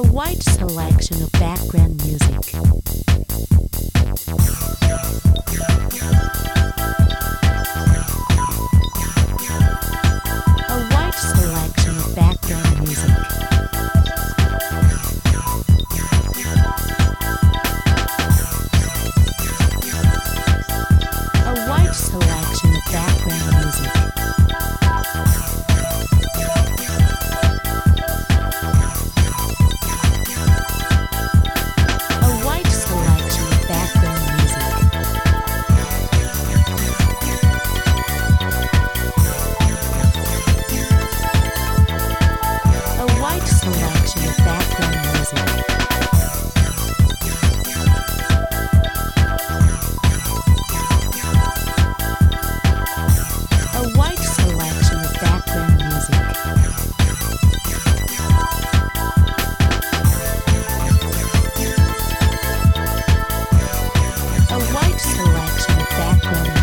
A wide selection of background music. A wide selection of background music. A wide selection of background music. A wide selection of background music. A wide selection of background music. A wide selection of background music. A wide selection of background